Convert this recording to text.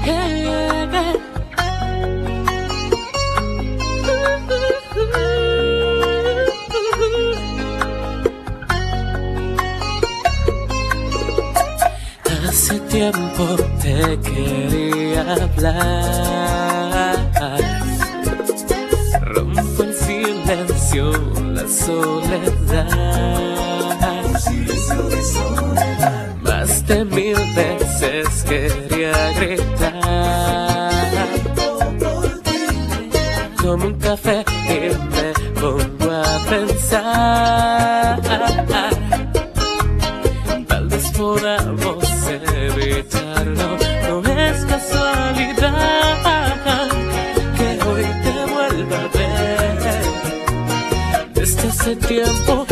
Yeah, yeah, yeah. Hace tiempo te quería hablar. Rompo el silencio, la soledad. Más de 1000 veces quería gritar. Tomo un café y me pongo a pensar. Tal vez podamos evitarlo. No es casualidad que hoy te vuelva a ver. Desde hace tiempo